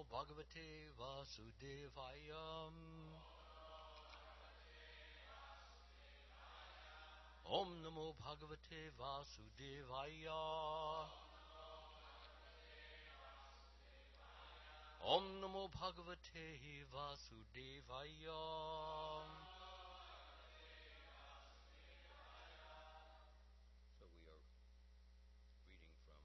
Bhagavate Vasudevaya. Om Namo Bhagavate Vasudevaya. Om Namo Bhagavate Vasudevaya. So we are reading from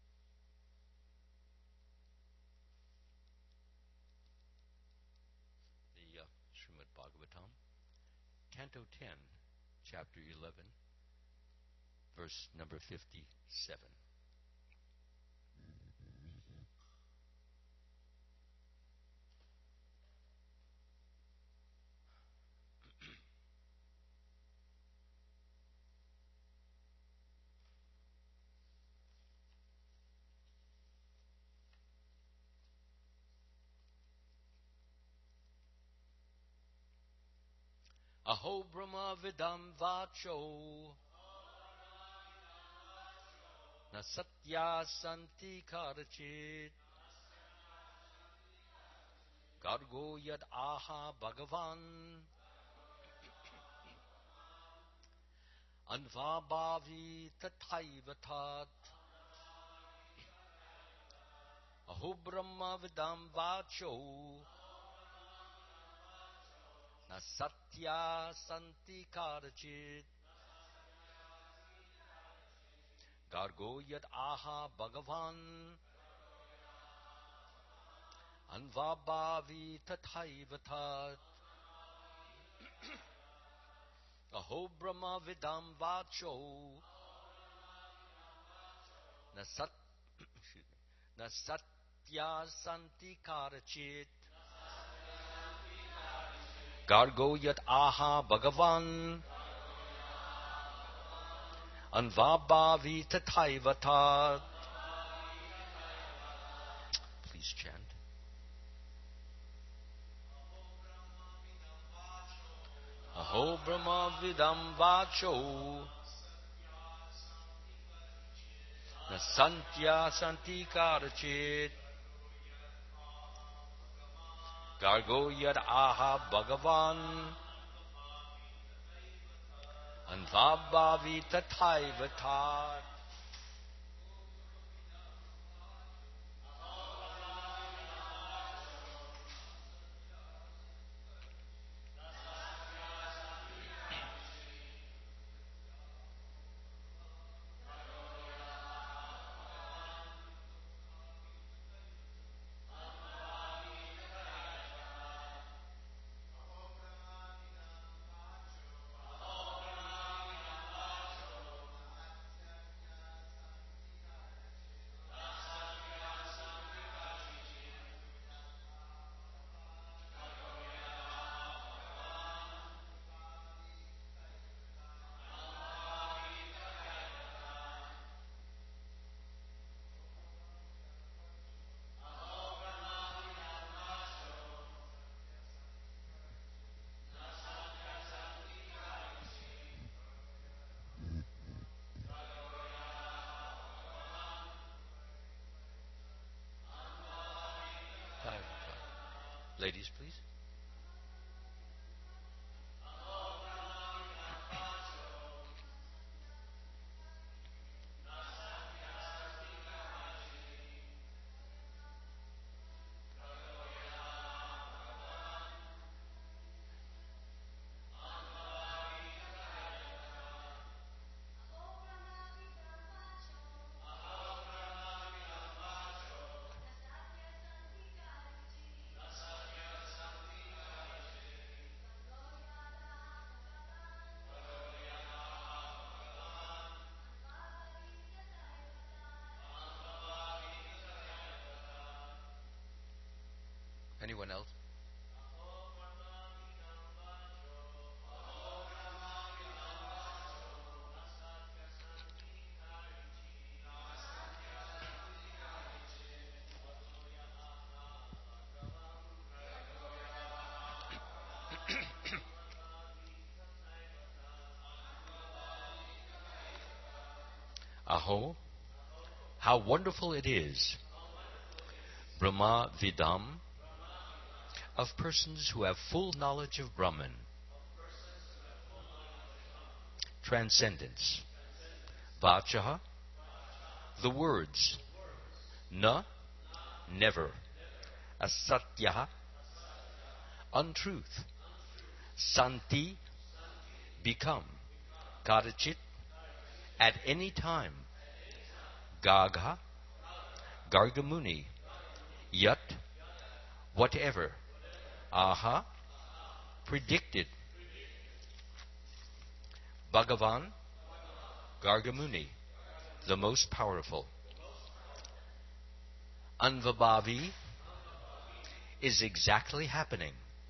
the Srimad Bhagavatam, Canto 10, Chapter 11, verse number 57. Aho Brahma Vidam Vacho Na Satya Santi Karachit Gargo Yad Aha Bhagavan Anvabhavi Tathaivatat Aho Brahma Vidam Vacho Na Satya Santi Karachit Gargo Yad Aha Bhagavan Anvabhavi Tathaivatat Aho Brahma Vidam Vacho Na Satya Santi Karachit Gargo Yat Aha Bhagavan Anvabhavi Tathaivatat. Please chant. Aho Brahma Vidam Vacho Na Santya Santi Karachit Gargo Yad Aha Bhagavan Anvabhavi Tathaivatat. Ladies, please. Anyone else? Aho, how wonderful it is Brahma Vidam, of persons who have full knowledge of Brahman. Transcendence. Vachaha, the words. Na, never. Asatyaha, untruth. Santi, become. Kadachit, at any time. Gagha, Gargamuni, Yat, whatever. Aha, predicted. Bhagavan, Gargamuni, the most powerful. Anvabhavi is exactly happening.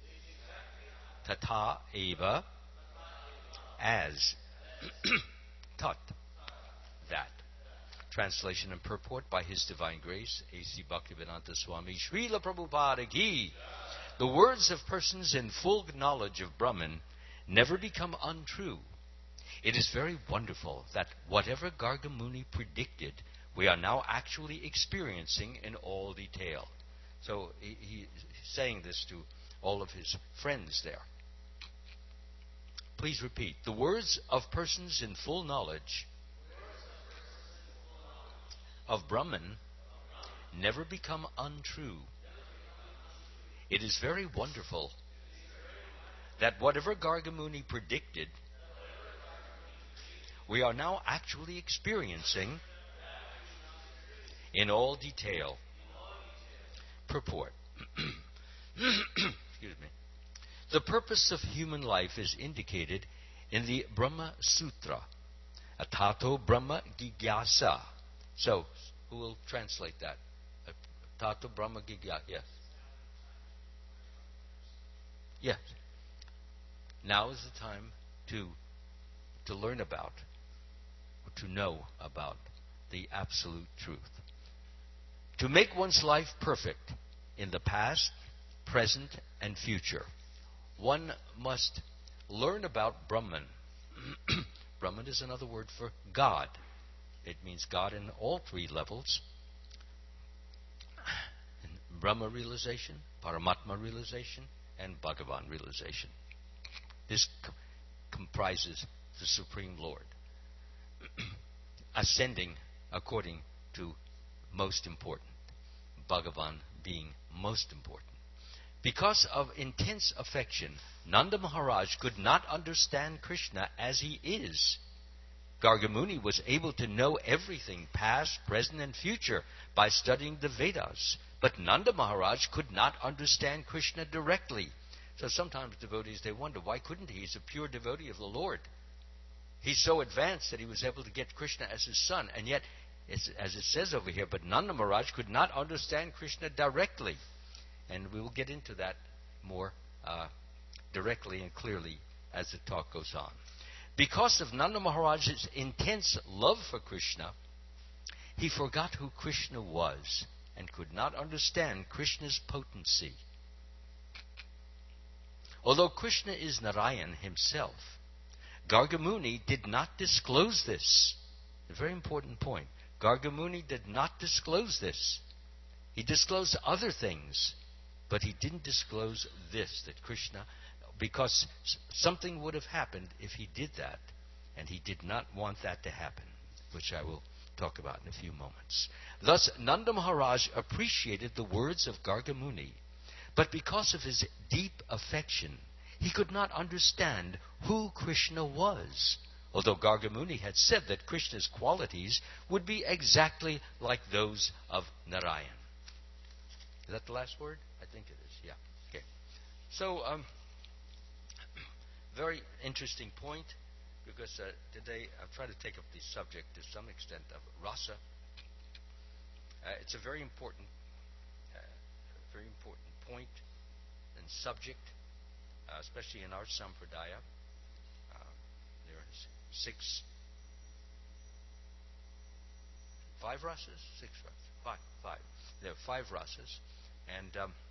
Tata eva, as. Tat, that. Translation and purport by His Divine Grace, A.C. Bhaktivedanta Swami Srila Prabhupada Ki. The words of persons in full knowledge of Brahman never become untrue. It is very wonderful that whatever Gargamuni predicted, we are now actually experiencing in all detail. So he's saying this to all of his friends there. Please repeat. The words of persons in full knowledge of Brahman never become untrue. It is very wonderful that whatever Gargamuni predicted, we are now actually experiencing in all detail. Purport. Excuse me. The purpose of human life is indicated in the Brahma Sutra, Atato Brahma Jigyasa. So, who will translate that? Atato Brahma Jigyasa. Yes. Yes. Now is the time to learn about, to know about the absolute truth. To make one's life perfect in the past, present, and future, one must learn about Brahman. Brahman is another word for God. It means God in all three levels. Brahma realization, Paramatma realization, and Bhagavan realization. This comprises the Supreme Lord. Ascending according to most important. Bhagavan being most important. Because of intense affection, Nanda Maharaj could not understand Krishna as he is. Gargamuni was able to know everything, past, present, and future, by studying the Vedas. But Nanda Maharaj could not understand Krishna directly. So sometimes devotees, they wonder, why couldn't he? He's a pure devotee of the Lord. He's so advanced that he was able to get Krishna as his son. And yet, as it says over here, but Nanda Maharaj could not understand Krishna directly. And we will get into that more directly and clearly as the talk goes on. Because of Nanda Maharaj's intense love for Krishna, he forgot who Krishna was and could not understand Krishna's potency. Although Krishna is Narayan himself, Gargamuni did not disclose this. A very important point. Gargamuni did not disclose this. He disclosed other things, but he didn't disclose this, that Krishna, because something would have happened if he did that, and he did not want that to happen, which I will talk about in a few moments. Thus, Nanda Maharaj appreciated the words of Gargamuni, but because of his deep affection, he could not understand who Krishna was, although Gargamuni had said that Krishna's qualities would be exactly like those of Narayan. Is that the last word? I think it is, yeah. Okay. So, very interesting point, because today I've tried to take up the subject to some extent of rasa. It's a very important point and subject, especially in our sampradaya. There are five rasas? Six rasas? Five. There are five rasas, and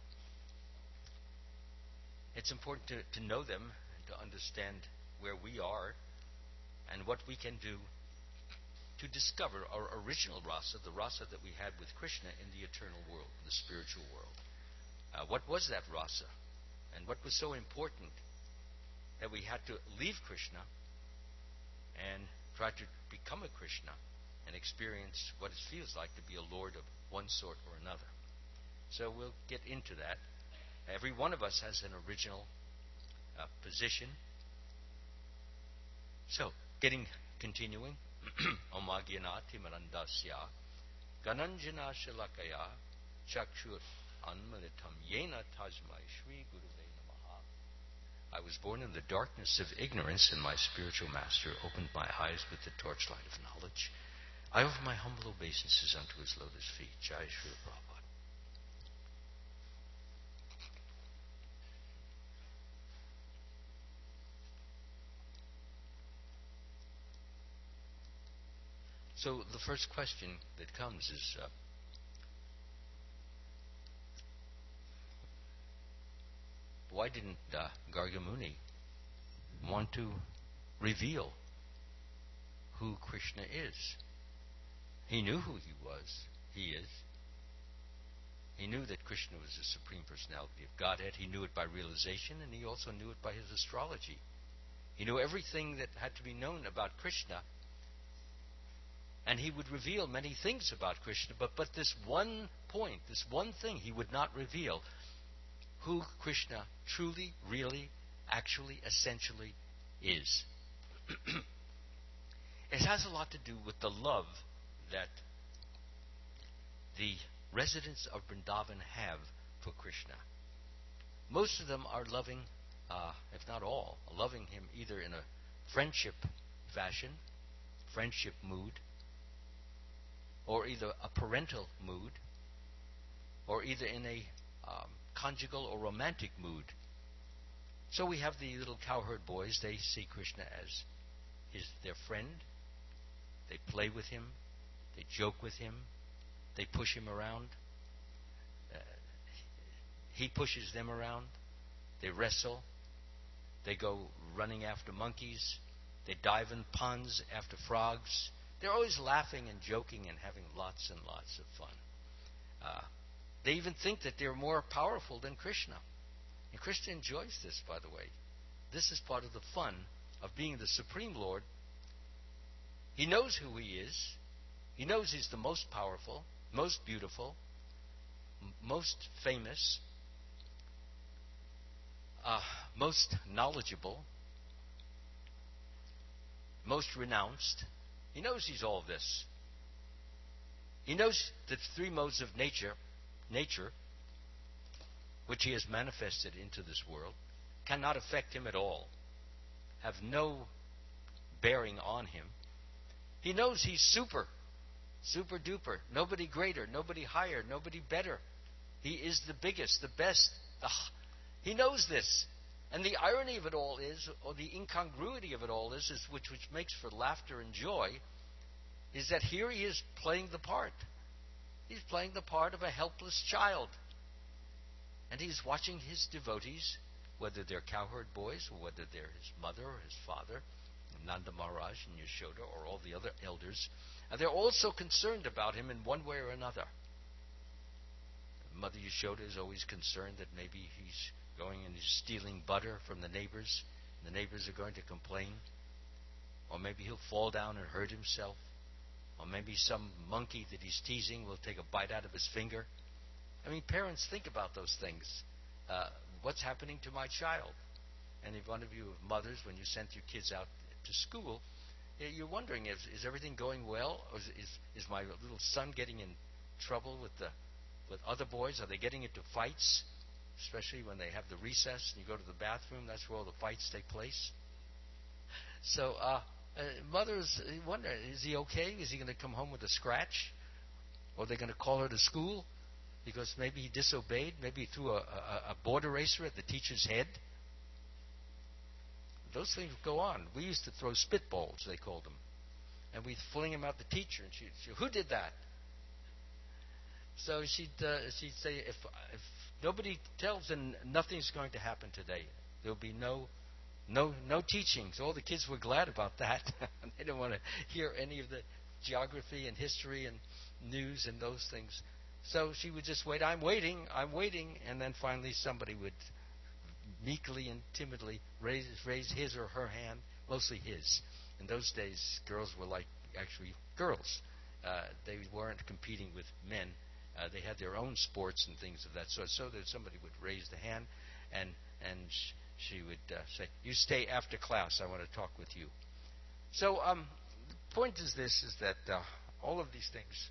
it's important to know them and to understand where we are and what we can do to discover our original rasa, the rasa that we had with Krishna in the eternal world, the spiritual world. What was that rasa? And what was so important that we had to leave Krishna and try to become a Krishna and experience what it feels like to be a lord of one sort or another. So we'll get into that. Every one of us has an original position. So, continuing. Omagyanati marandasya gananjana shalakaya chakshur anmalitam yena tajmai shri guruve namaha. I was born in the darkness of ignorance, and my spiritual master opened my eyes with the torchlight of knowledge. I offer my humble obeisances unto his lotus feet. Jai Srila Prabhupada. So the first question that comes is, why didn't Garga Muni want to reveal who Krishna is? He knew who he is. He knew that Krishna was the Supreme Personality of Godhead. He knew it by realization, and he also knew it by his astrology. He knew everything that had to be known about Krishna, and he would reveal many things about Krishna, but this one point, this one thing he would not reveal, who Krishna truly, really, actually, essentially is. It has a lot to do with the love that the residents of Vrindavan have for Krishna. Most of them are loving, if not all, loving him either in a friendship fashion, friendship mood, or either a parental mood, or either in a conjugal or romantic mood. So we have the little cowherd boys. They see Krishna as their friend. They play with him. They joke with him. They push him around. He pushes them around. They wrestle. They go running after monkeys. They dive in ponds after frogs. They're always laughing and joking and having lots and lots of fun. They even think that they're more powerful than Krishna. And Krishna enjoys this, by the way. This is part of the fun of being the Supreme Lord. He knows who he is. He knows he's the most powerful, most beautiful, most famous, most knowledgeable, most renounced. He knows he's all this. He knows that three modes of nature, which he has manifested into this world, cannot affect him at all, have no bearing on him. He knows he's super duper, nobody greater, nobody higher, nobody better. He is the biggest, the best. He knows this. And the irony of it all is, or the incongruity of it all is which makes for laughter and joy, is that here he is playing the part. He's playing the part of a helpless child. And he's watching his devotees, whether they're cowherd boys or whether they're his mother or his father, Nanda Maharaj and Yashoda or all the other elders, and they're also concerned about him in one way or another. Mother Yashoda is always concerned that maybe he's going and he's stealing butter from the neighbors, and the neighbors are going to complain. Or maybe he'll fall down and hurt himself. Or maybe some monkey that he's teasing will take a bite out of his finger. I mean, parents think about those things. What's happening to my child? And if one of you are mothers, when you sent your kids out to school, you're wondering, is everything going well? Or is my little son getting in trouble with other boys? Are they getting into fights? Especially when they have the recess and you go to the bathroom, that's where all the fights take place. So mothers wonder, is he okay? Is he going to come home with a scratch? Or are they going to call her to school because maybe he disobeyed? Maybe he threw a board eraser at the teacher's head? Those things go on. We used to throw spitballs, they called them. And we'd fling them at the teacher, and she'd say, who did that? So she'd say, if nobody tells, then nothing's going to happen today. There'll be no teaching. So all the kids were glad about that. They didn't want to hear any of the geography and history and news and those things. So she would just wait. I'm waiting. And then finally somebody would meekly and timidly raise his or her hand, mostly his. In those days, girls were like actually girls. They weren't competing with men. They had their own sports and things of that sort. So that somebody would raise the hand, and she would say, "You stay after class. I want to talk with you." So the point is this: is that all of these things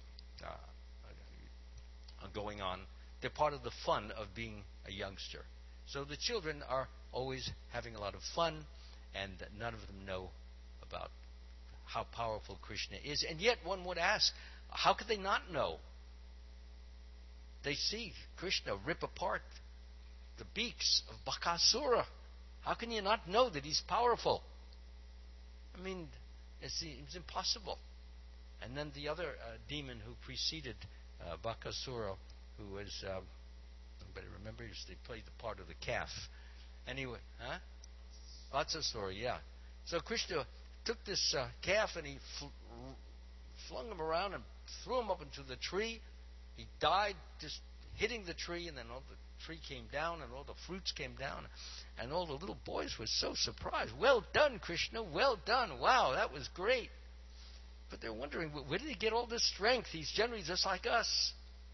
are going on. They're part of the fun of being a youngster. So the children are always having a lot of fun, and none of them know about how powerful Krishna is. And yet one would ask, how could they not know? They see Krishna rip apart the beaks of Bakasura. How can you not know that he's powerful? I mean, it seems impossible. And then the other demon who preceded Bakasura, who was, anybody remember? They played the part of the calf. Anyway, Vatsasura, yeah. So Krishna took this calf and he flung him around and threw him up into the tree. He died just hitting the tree, and then all the tree came down and all the fruits came down, and all the little boys were so surprised. Well done, Krishna, well done. Wow, that was great. But they're wondering, where did he get all this strength? He's generally just like us.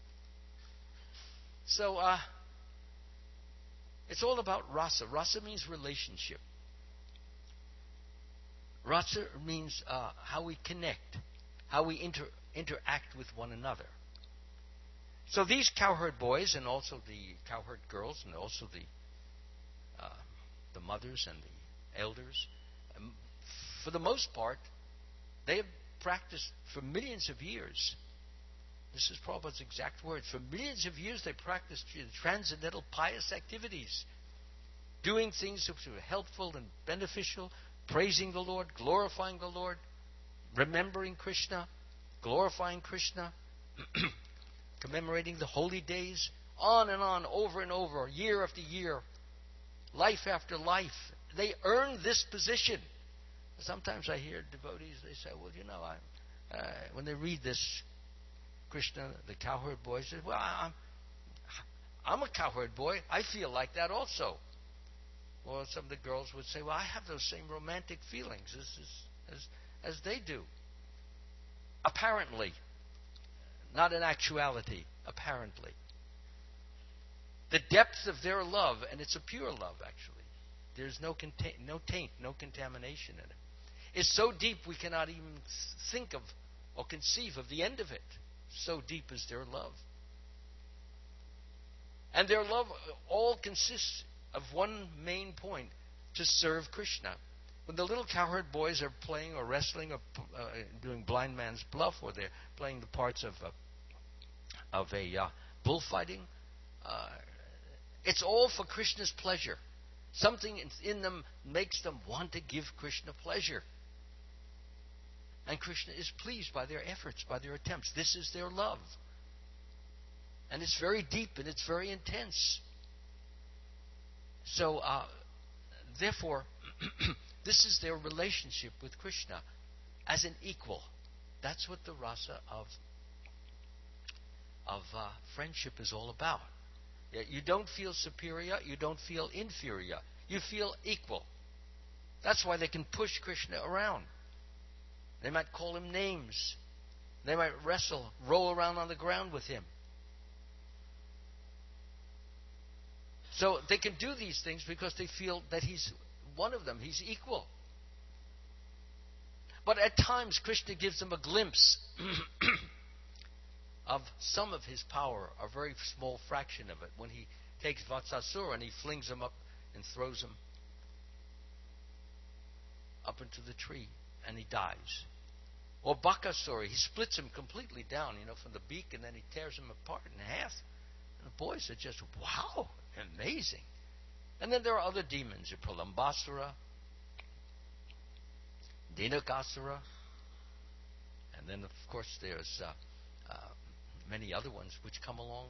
So it's all about rasa. Rasa means relationship. Rasa means how we connect, how we interact with one another. So these cowherd boys, and also the cowherd girls, and also the mothers and the elders, for the most part, they have practiced for millions of years. This is Prabhupada's exact words. For millions of years, they practiced transcendental pious activities, doing things that were helpful and beneficial, praising the Lord, glorifying the Lord, remembering Krishna, glorifying Krishna, commemorating the holy days, on and on, over and over, year after year, life after life. They earned this position. Sometimes I hear devotees, they say, well, you know, when they read this, Krishna, the cowherd boy, says, well, I'm a cowherd boy. I feel like that also. Or some of the girls would say, well, I have those same romantic feelings as they do. Apparently. Not in actuality, apparently. The depth of their love, and it's a pure love, actually. There's no taint, no contamination in it. It's so deep we cannot even think of or conceive of the end of it. So deep is their love. And their love all consists of one main point, to serve Krishna. When the little cowherd boys are playing or wrestling or doing blind man's bluff, or they're playing the parts of a bullfighting, it's all for Krishna's pleasure. Something in them makes them want to give Krishna pleasure. And Krishna is pleased by their efforts, by their attempts. This is their love. And it's very deep and it's very intense. So, therefore, this is their relationship with Krishna as an equal. That's what the rasa of friendship is all about. You don't feel superior, you don't feel inferior. You feel equal. That's why they can push Krishna around. They might call him names. They might wrestle, roll around on the ground with him. So they can do these things because they feel that he's one of them. He's equal. But at times, Krishna gives them a glimpse of some of his power, a very small fraction of it, when he takes Vatsasura and he flings him up and throws him up into the tree, and he dies. Or Bakasura, he splits him completely down, from the beak, and then he tears him apart in half. And the boys are just, wow, amazing. And then there are other demons, Pralambasura, Dinakasura, and then, of course, there's many other ones which come along,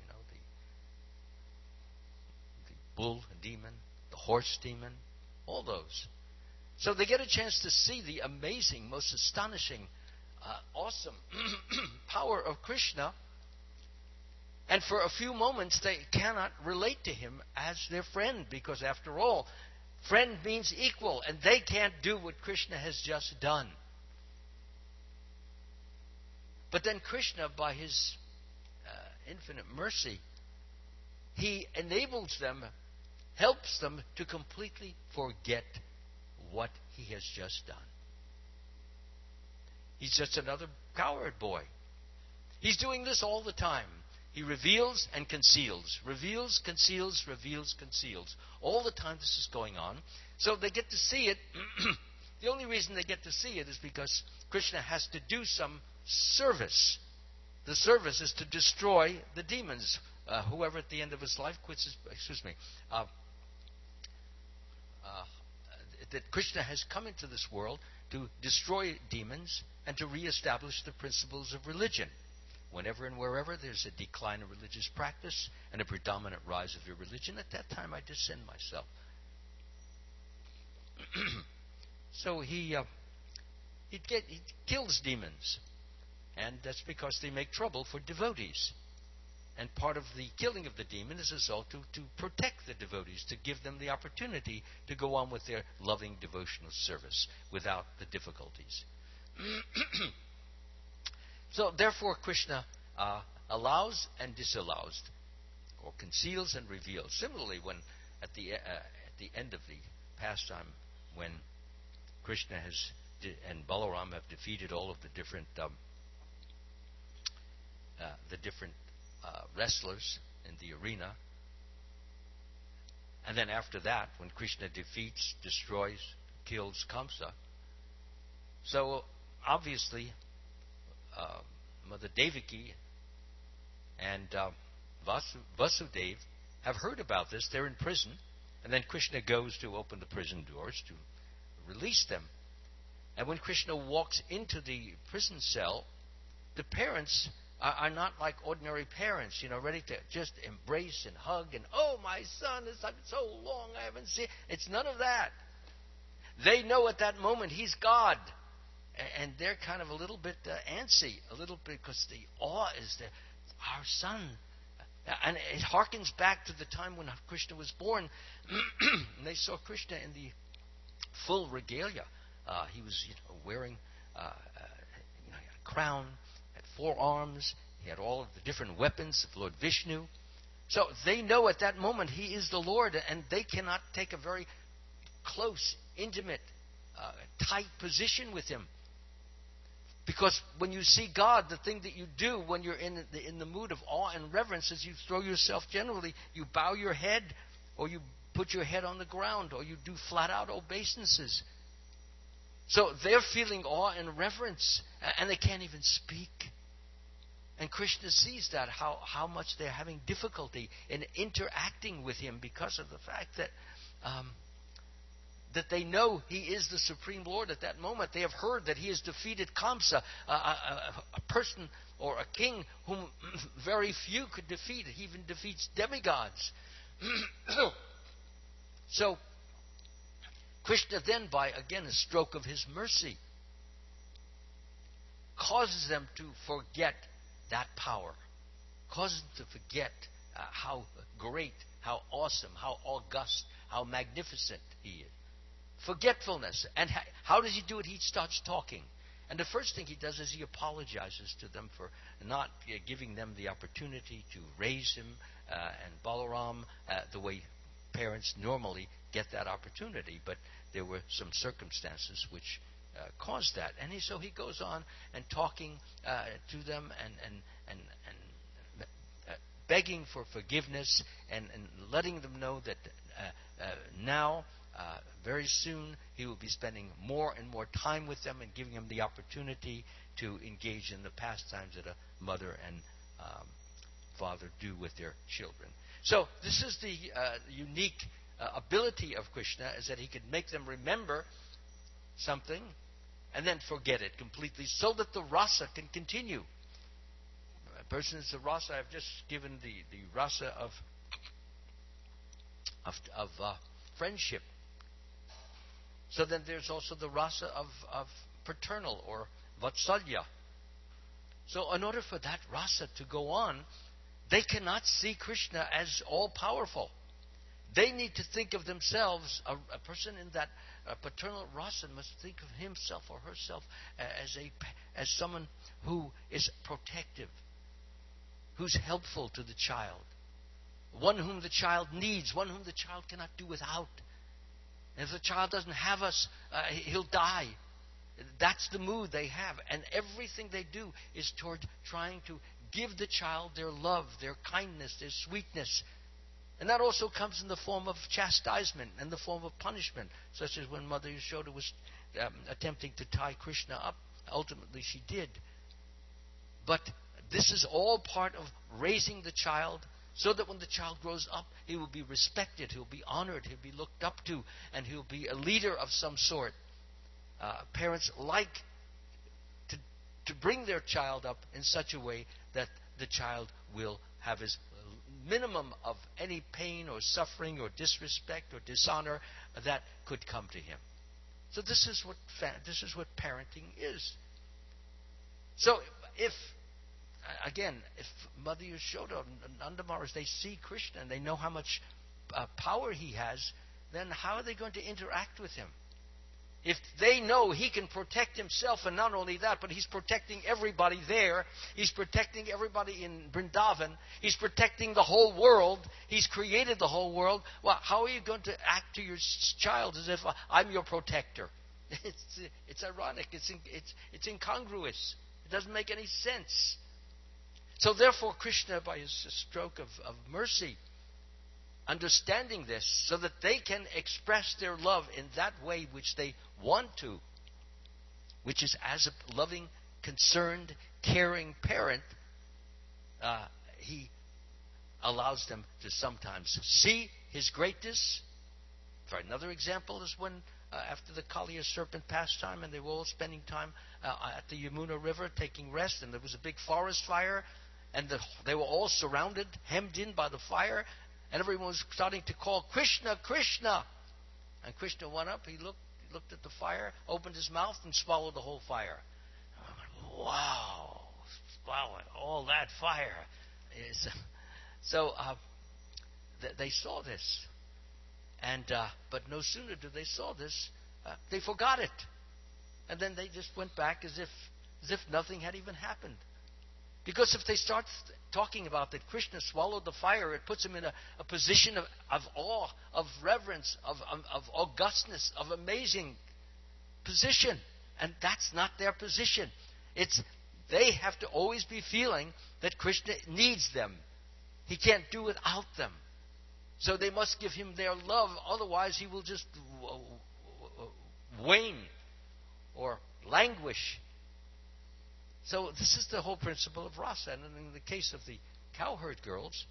the bull demon, the horse demon, all those. So they get a chance to see the amazing, most astonishing, awesome power of Krishna. And for a few moments, they cannot relate to him as their friend, because after all, friend means equal, and they can't do what Krishna has just done. But then Krishna, by his infinite mercy, he enables them, helps them to completely forget what he has just done. He's just another coward boy. He's doing this all the time. He reveals and conceals. Reveals, conceals, reveals, conceals. All the time this is going on. So they get to see it. The only reason they get to see it is because Krishna has to do some service. The service is to destroy the demons. Whoever at the end of his life quits his... that Krishna has come into this world to destroy demons and to reestablish the principles of religion. Whenever and wherever there's a decline in religious practice and a predominant rise of irreligion, at that time I descend myself. So he kills demons, and that's because they make trouble for devotees. And part of the killing of the demon is also to protect the devotees, to give them the opportunity to go on with their loving devotional service without the difficulties. So therefore Krishna allows and disallows, or conceals and reveals. Similarly, when at the end of the pastime, when Krishna and Balaram have defeated all of the different wrestlers in the arena, and then after that, when Krishna defeats, destroys, kills Kamsa, so obviously Mother Devaki and Vasudeva have heard about this. They're in prison, and then Krishna goes to open the prison doors to release them. And when Krishna walks into the prison cell, the parents are not like ordinary parents, ready to just embrace and hug and, oh, my son, it's been so long I haven't seen. It's none of that. They know at that moment he's God. And they're kind of a little bit antsy, a little bit, because the awe is there. Our son. And it harkens back to the time when Krishna was born. And they saw Krishna in the full regalia. He was wearing a crown, had 4 arms. He had all of the different weapons of Lord Vishnu. So they know at that moment he is the Lord, and they cannot take a very close, intimate, tight position with him. Because when you see God, the thing that you do when you're in the mood of awe and reverence is you throw yourself generally, you bow your head, or you put your head on the ground, or you do flat-out obeisances. So they're feeling awe and reverence, and they can't even speak. And Krishna sees that, how much they're having difficulty in interacting with him because of the fact that they know he is the Supreme Lord at that moment. They have heard that he has defeated Kamsa, a person or a king whom very few could defeat. He even defeats demigods. So, Krishna then, by, again, a stroke of his mercy, causes them to forget that power. Causes them to forget how great, how awesome, how august, how magnificent he is. Forgetfulness. And how does he do it? He starts talking. And the first thing he does is he apologizes to them for not giving them the opportunity to raise him and Balaram the way parents normally get that opportunity. But there were some circumstances which caused that. And so he goes on and talking to them and begging for forgiveness and letting them know that now, very soon, he will be spending more and more time with them and giving them the opportunity to engage in the pastimes that a mother and father do with their children. So this is the unique ability of Krishna, is that he can make them remember something and then forget it completely so that the rasa can continue. A person is the rasa. I've just given the rasa of friendship. So then there's also the rasa of paternal or vatsalya. So in order for that rasa to go on, They cannot see Krishna as all-powerful. They need to think of themselves, a person in that paternal rasa must think of himself or herself as someone who is protective, who's helpful to the child, one whom the child needs, one whom the child cannot do without. And if the child doesn't have us, he'll die. That's the mood they have. And everything they do is toward trying to give the child their love, their kindness, their sweetness. And that also comes in the form of chastisement and the form of punishment, such as when Mother Yashoda was attempting to tie Krishna up. Ultimately, she did. But this is all part of raising the child so that when the child grows up, he will be respected, he'll be honored, he'll be looked up to, and he'll be a leader of some sort. Parents like to bring their child up in such a way that the child will have his minimum of any pain or suffering or disrespect or dishonor that could come to him. So this is what parenting is. So if Mother Yashoda and Nanda Maharaj, they see Krishna and they know how much power he has, then how are they going to interact with him? If they know he can protect himself, and not only that, but he's protecting everybody there, he's protecting everybody in Vrindavan, he's protecting the whole world, he's created the whole world, well, how are you going to act to your child as if I'm your protector? It's ironic, it's incongruous, it doesn't make any sense. So therefore Krishna, by his stroke of mercy, understanding this so that they can express their love in that way which they want to, which is as a loving, concerned, caring parent, he allows them to sometimes see his greatness. For another example is when after the Kaliya serpent pastime and they were all spending time at the Yamuna River taking rest, and there was a big forest fire, and they were all surrounded, hemmed in by the fire, and everyone was starting to call, Krishna, Krishna. And Krishna went up, he looked at the fire, opened his mouth, and swallowed the whole fire. Wow, swallowing all that fire. So they saw this. But no sooner did they saw this, they forgot it. And then they just went back as if nothing had even happened. Because if they start talking about that Krishna swallowed the fire, it puts him in a position of awe, of reverence, of augustness, of amazing position. And that's not their position. They have to always be feeling that Krishna needs them. He can't do without them. So they must give him their love, otherwise he will just wane or languish. So this is the whole principle of rasa. And in the case of the cowherd girls,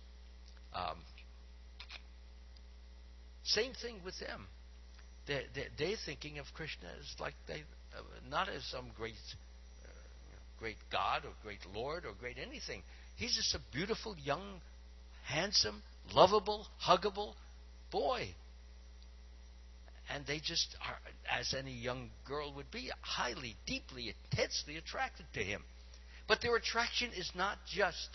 same thing with them. They're thinking of Krishna as like not as some great God or great Lord or great anything. He's just a beautiful, young, handsome, lovable, huggable boy. And they just are, as any young girl would be, highly, deeply, intensely attracted to him. But their attraction is not just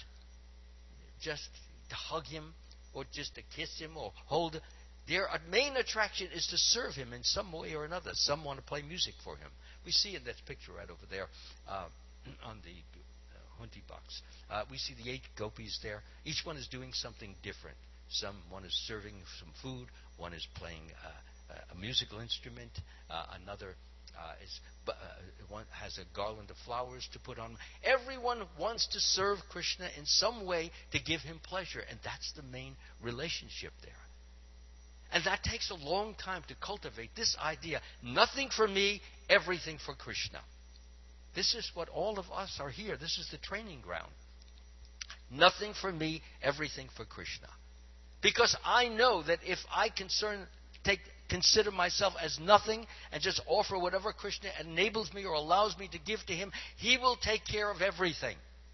to hug him or just to kiss him or hold him. Their main attraction is to serve him in some way or another. Some want to play music for him. We see in that picture right over there on the Hunti box. We see the 8 gopis there. Each one is doing something different. One is serving some food. One is playing a musical instrument. Another one has a garland of flowers to put on. Everyone wants to serve Krishna in some way to give him pleasure, and that's the main relationship there. And that takes a long time to cultivate this idea. Nothing for me, everything for Krishna. This is what all of us are here. This is the training ground. Nothing for me, everything for Krishna. Because I know that if I consider myself as nothing and just offer whatever Krishna enables me or allows me to give to him, he will take care of everything.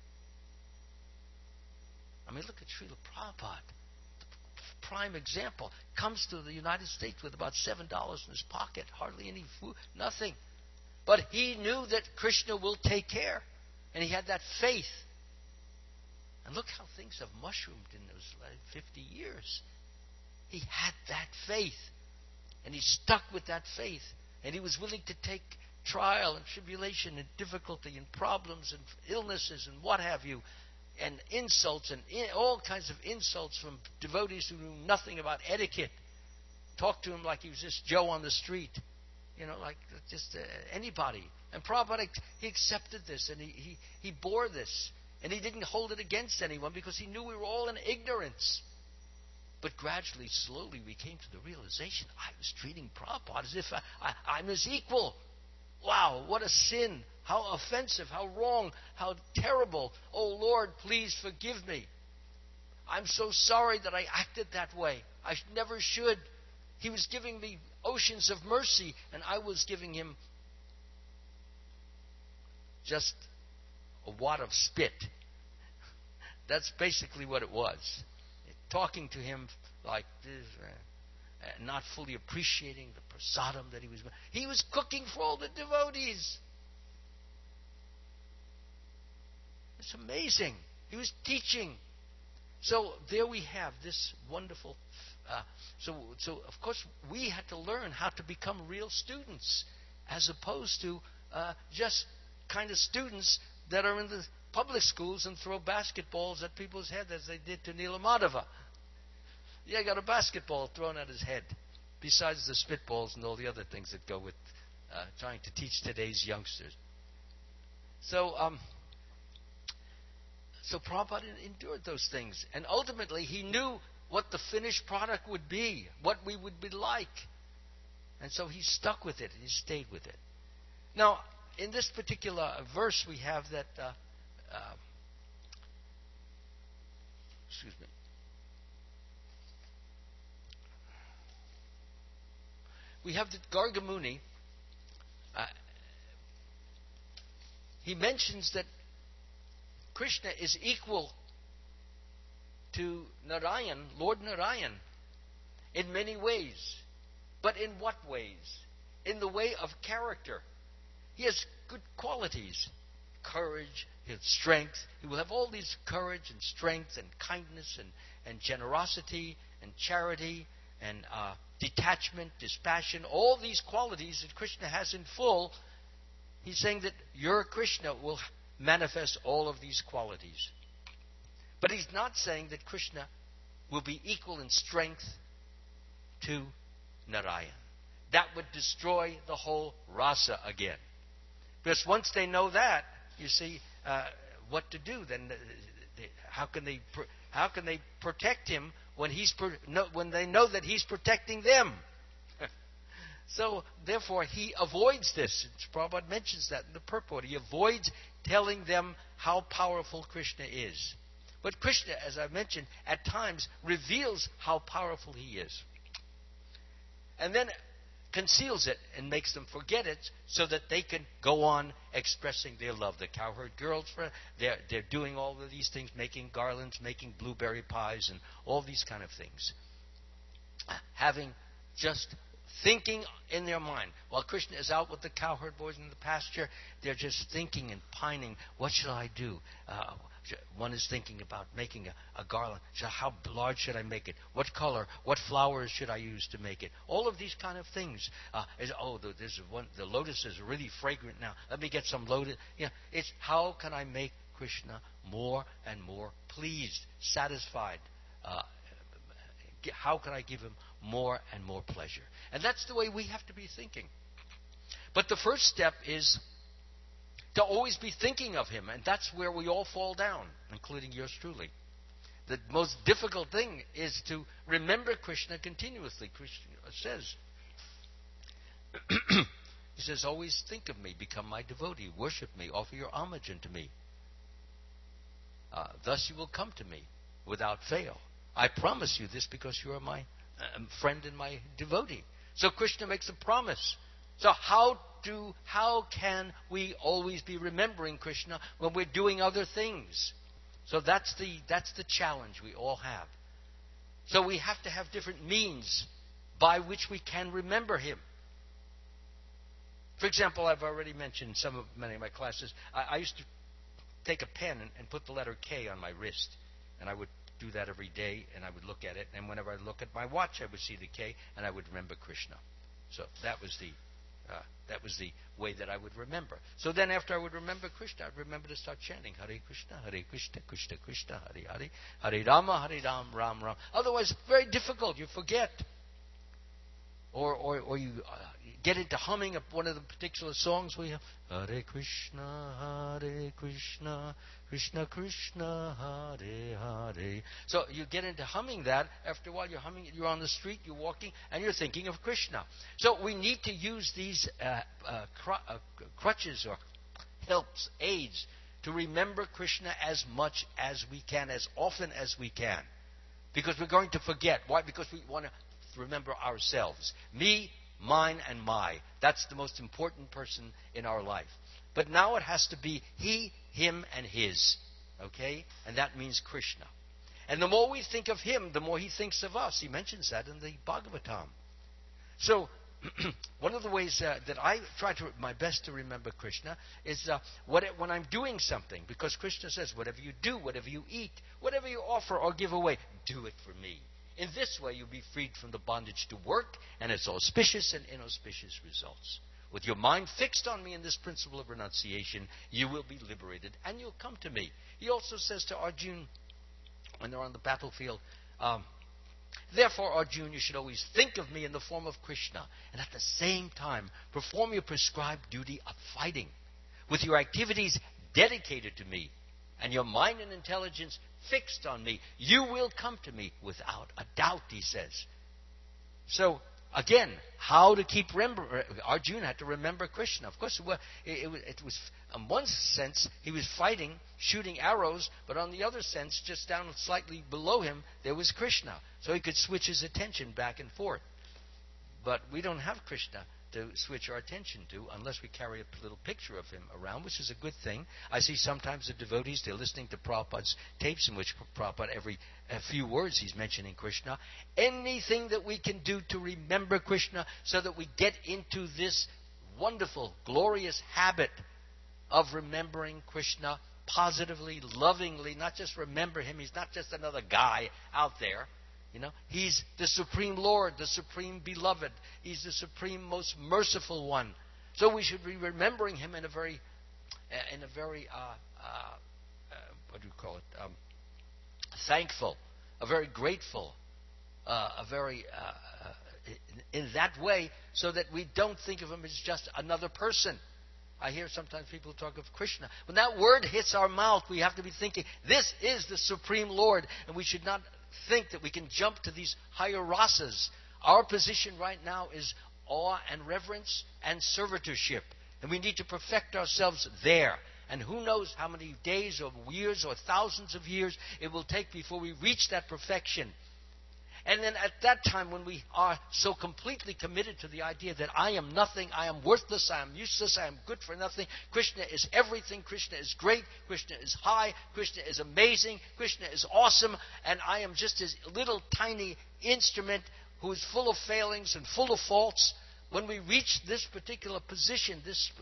I mean, look at Srila Prabhupada. The prime example. Comes to the United States with about $7 in his pocket. Hardly any food. Nothing. But he knew that Krishna will take care. And he had that faith. And look how things have mushroomed in those 50 years. He had that faith. And he stuck with that faith. And he was willing to take trial and tribulation and difficulty and problems and illnesses and what have you, and insults and all kinds of insults from devotees who knew nothing about etiquette. Talked to him like he was just Joe on the street, like just anybody. And Prabhupada, he accepted this, and he bore this, and he didn't hold it against anyone because he knew we were all in ignorance. But gradually, slowly, we came to the realization I was treating Prabhupada as if I'm his equal. Wow, what a sin. How offensive, how wrong, how terrible. Oh, Lord, please forgive me. I'm so sorry that I acted that way. I never should. He was giving me oceans of mercy, and I was giving him just a wad of spit. That's basically what it was. Talking to him like this, not fully appreciating the prasadam that he was. He was cooking for all the devotees. It's amazing. He was teaching. So there we have this wonderful. So of course we had to learn how to become real students, as opposed to just kind of students that are in the public schools and throw basketballs at people's heads as they did to Nila Madhava. Yeah, got a basketball thrown at his head, besides the spitballs and all the other things that go with trying to teach today's youngsters. So Prabhupada endured those things. And ultimately, he knew what the finished product would be, what we would be like. And so he stuck with it, and he stayed with it. Now, in this particular verse, we have that... excuse me. We have that Garga Muni, he mentions that Krishna is equal to Narayan, Lord Narayan, in many ways. But in what ways? In the way of character. He has good qualities. Courage, he has strength. He will have all these courage and strength and kindness and generosity and charity and detachment, dispassion, all these qualities that Krishna has in full. He's saying that your Krishna will manifest all of these qualities. But he's not saying that Krishna will be equal in strength to Narayan. That would destroy the whole rasa again. Because once they know that, you see what to do. Then how can they protect him when they know that he's protecting them? So therefore, he avoids this. Prabhupada mentions that in the purport. He avoids telling them how powerful Krishna is. But Krishna, as I mentioned, at times reveals how powerful he is. And then conceals it and makes them forget it so that they can go on expressing their love. The cowherd girls, they're doing all of these things, making garlands, making blueberry pies, and all these kind of things. Having just thinking in their mind. While Krishna is out with the cowherd boys in the pasture, they're just thinking and pining, what shall I do? One is thinking about making a garland. How large should I make it? What color? What flowers should I use to make it? All of these kind of things. There's one. The lotus is really fragrant now. Let me get some lotus. It's how can I make Krishna more and more pleased, satisfied? How can I give him more and more pleasure? And that's the way we have to be thinking. But the first step is to always be thinking of him, and that's where we all fall down, including yours truly. The most difficult thing is to remember Krishna continuously. Krishna says, he says, always think of me, become my devotee, worship me, offer your homage unto me. Thus you will come to me without fail. I promise you this because you are my friend and my devotee. So Krishna makes a promise. So how can we always be remembering Krishna when we're doing other things? So that's the challenge we all have. So we have to have different means by which we can remember him. For example, I've already mentioned many of my classes. I used to take a pen and put the letter K on my wrist. And I would do that every day, and I would look at it. And whenever I look at my watch, I would see the K, and I would remember Krishna. So that was the way that I would remember. So then after I would remember Krishna, I'd remember to start chanting Hare Krishna, Krishna Krishna, Hare Hare, Hare Rama, Ram Ram. Otherwise, it's very difficult. You forget. Or you get into humming of one of the particular songs we have. Hare Krishna, Krishna Krishna, Hare Hare. So you get into humming that. After a while, you're humming it. You're on the street, you're walking, and you're thinking of Krishna. So we need to use these crutches or helps, aids, to remember Krishna as much as we can, as often as we can. Because we're going to forget. Why? Because we want to remember ourselves. Me, mine, and my. That's the most important person in our life. But now it has to be he, him, and his. Okay? And that means Krishna. And the more we think of him, the more he thinks of us. He mentions that in the Bhagavatam. So, one of the ways that I try my best to remember Krishna is when I'm doing something. Because Krishna says, whatever you do, whatever you eat, whatever you offer or give away, do it for me. In this way, you'll be freed from the bondage to work and its auspicious and inauspicious results. With your mind fixed on me in this principle of renunciation, you will be liberated and you'll come to me. He also says to Arjuna, when they're on the battlefield, therefore, Arjuna, you should always think of me in the form of Krishna, and at the same time, perform your prescribed duty of fighting, with your activities dedicated to me, and your mind and intelligence fixed on me. You will come to me without a doubt, he says. So, again, how to keep Arjuna had to remember Krishna. Of course, it was in one sense, he was fighting, shooting arrows, but on the other sense, just down slightly below him, there was Krishna. So he could switch his attention back and forth. But we don't have Krishna to switch our attention to unless we carry a little picture of him around, which is a good thing. I see sometimes the devotees, they're listening to Prabhupada's tapes in which Prabhupada, every few words he's mentioning Krishna. Anything that we can do to remember Krishna so that we get into this wonderful, glorious habit of remembering Krishna positively, lovingly, not just remember him. He's not just another guy out there. You know, he's the Supreme Lord, the Supreme Beloved. He's the Supreme, most merciful one. So we should be remembering him in a very, what do you call it? Thankful, a very grateful, in that way, so that we don't think of him as just another person. I hear sometimes people talk of Krishna. When that word hits our mouth, we have to be thinking, this is the Supreme Lord, and we should not think that we can jump to these higher rasas. Our position right now is awe and reverence and servitorship, and we need to perfect ourselves there. And who knows how many days or years or thousands of years it will take before we reach that perfection. And then at that time, when we are so completely committed to the idea that I am nothing, I am worthless, I am useless, I am good for nothing, Krishna is everything, Krishna is great, Krishna is high, Krishna is amazing, Krishna is awesome, and I am just this little tiny instrument who is full of failings and full of faults. When we reach this particular position,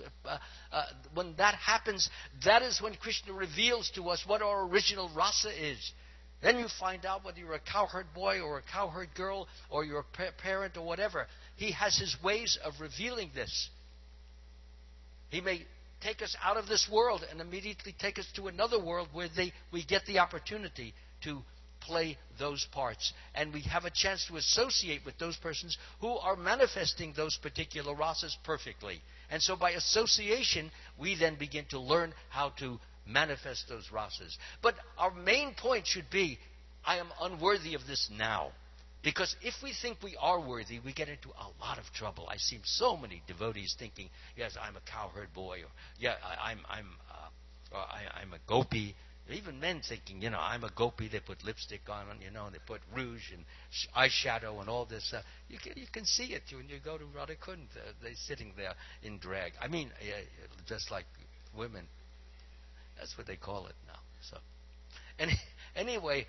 when that happens, that is when Krishna reveals to us what our original rasa is. Then you find out whether you're a cowherd boy or a cowherd girl or you're a parent or whatever. He has his ways of revealing this. He may take us out of this world and immediately take us to another world where we get the opportunity to play those parts. And we have a chance to associate with those persons who are manifesting those particular rasas perfectly. And so by association, we then begin to learn how to manifest those rasas. But our main point should be, I am unworthy of this now. Because if we think we are worthy, we get into a lot of trouble. I see so many devotees thinking, yes, I'm a cowherd boy, or yeah, I'm a gopi. Even men thinking, I'm a gopi. They put lipstick on, and they put rouge and eyeshadow and all this. You can see it when you go to Radha Kund. They're sitting there in drag. I mean, just like women. That's what they call it now. So, anyway,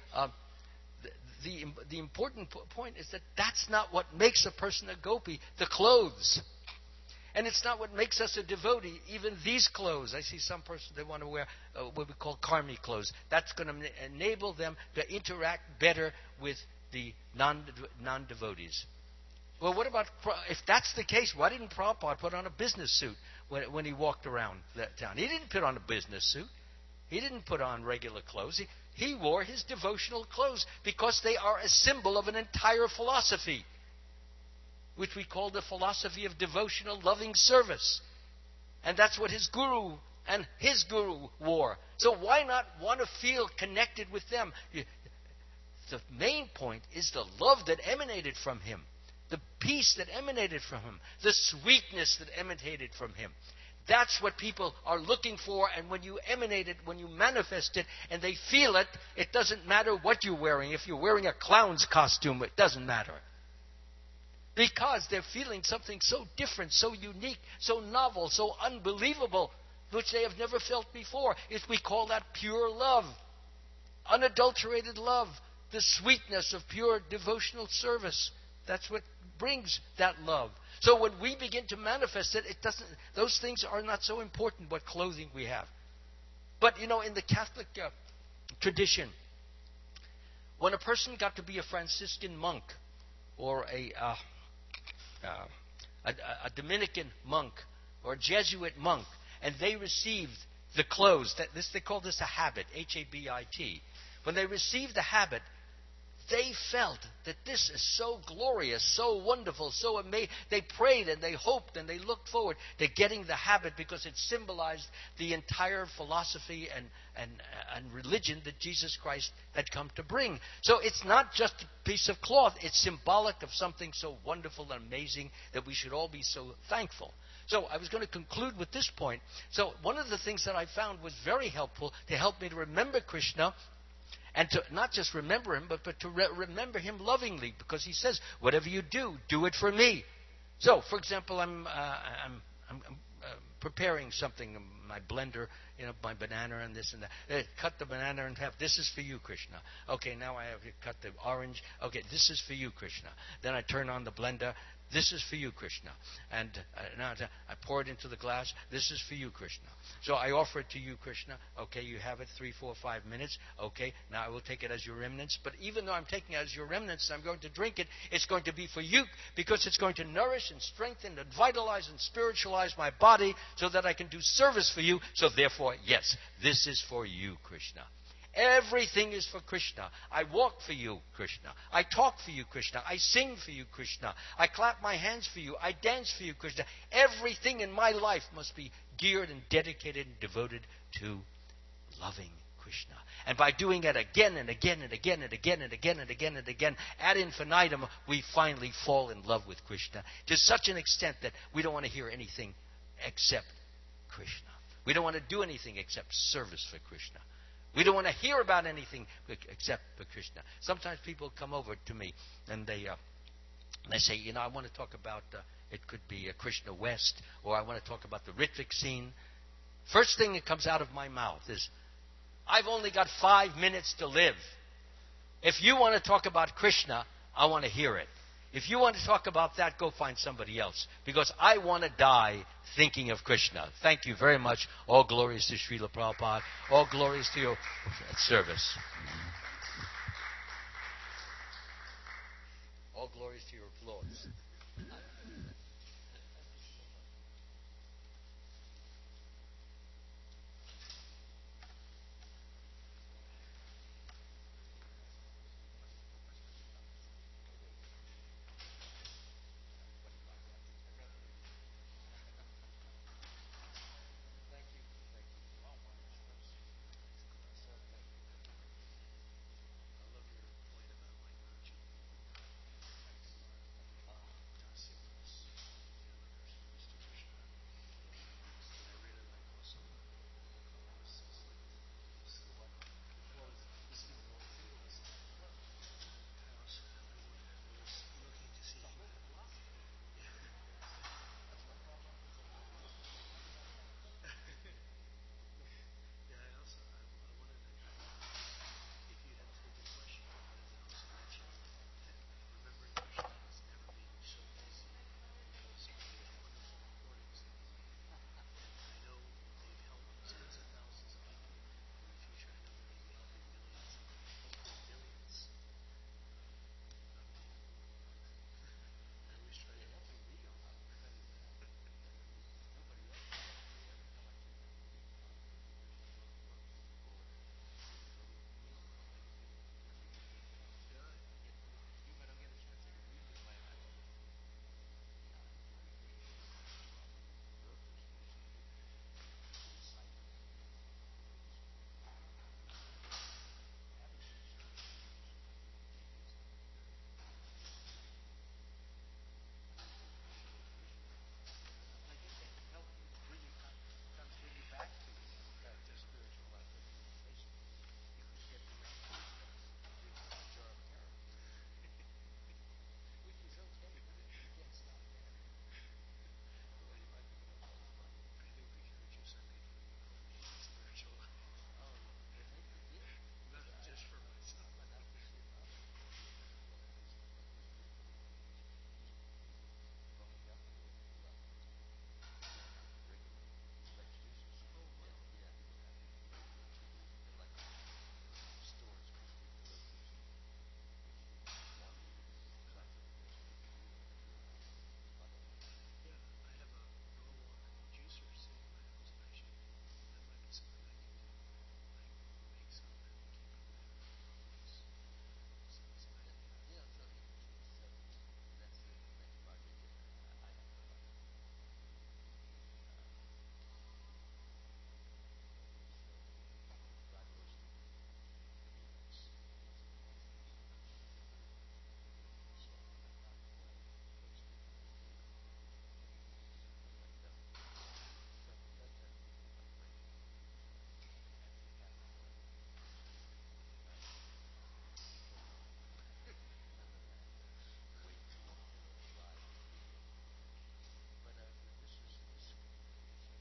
the important point is that that's not what makes a person a gopi. The clothes. And it's not what makes us a devotee. Even these clothes. I see some person, they want to wear what we call karmi clothes. That's going to enable them to interact better with the non-devotees. Well, what about, if that's the case, why didn't Prabhupada put on a business suit when he walked around that town? He didn't put on a business suit. He didn't put on regular clothes. He wore his devotional clothes because they are a symbol of an entire philosophy, which we call the philosophy of devotional loving service. And that's what his guru and his guru wore. So why not want to feel connected with them? The main point is the love that emanated from him, the peace that emanated from him, the sweetness that emanated from him. That's what people are looking for, and when you emanate it, when you manifest it, and they feel it, it doesn't matter what you're wearing. If you're wearing a clown's costume, it doesn't matter. Because they're feeling something so different, so unique, so novel, so unbelievable, which they have never felt before. We call that pure love, unadulterated love, the sweetness of pure devotional service. That's what brings that love. So when we begin to manifest it, those things are not so important, what clothing we have. But, in the Catholic tradition, when a person got to be a Franciscan monk or a Dominican monk or a Jesuit monk, and they received the clothes, they call this a habit, Habit. When they received the habit, they felt that this is so glorious, so wonderful, so amazing. They prayed and they hoped and they looked forward to getting the habit because it symbolized the entire philosophy and religion that Jesus Christ had come to bring. So it's not just a piece of cloth. It's symbolic of something so wonderful and amazing that we should all be so thankful. So I was going to conclude with this point. So one of the things that I found was very helpful to help me to remember Krishna, and to not just remember him, but to remember him lovingly, because he says, whatever you do, do it for me. So, for example, I'm preparing something, my blender, my banana and this and that. Cut the banana in half. This is for you, Krishna. Okay, now I have to cut the orange. Okay, this is for you, Krishna. Then I turn on the blender. This is for you, Krishna. And now I pour it into the glass. This is for you, Krishna. So I offer it to you, Krishna. Okay, you have it 3, 4, 5 minutes. Okay, now I will take it as your remnants. But even though I'm taking it as your remnants, I'm going to drink it. It's going to be for you because it's going to nourish and strengthen and vitalize and spiritualize my body so that I can do service for you. So therefore, yes, this is for you, Krishna. Everything is for Krishna. I walk for you, Krishna. I talk for you, Krishna. I sing for you, Krishna. I clap my hands for you. I dance for you, Krishna. Everything in my life must be geared and dedicated and devoted to loving Krishna. And by doing it again and again and again and again and again and again and again, ad infinitum, we finally fall in love with Krishna to such an extent that we don't want to hear anything except Krishna. We don't want to do anything except service for Krishna. We don't want to hear about anything except for Krishna. Sometimes people come over to me and they say, I want to talk about, it could be Krishna West, or I want to talk about the Ritvik scene. First thing that comes out of my mouth is, I've only got 5 minutes to live. If you want to talk about Krishna, I want to hear it. If you want to talk about that, go find somebody else. Because I want to die thinking of Krishna. Thank you very much. All glories to Srila Prabhupada. All glories to your service. All glories to your applause.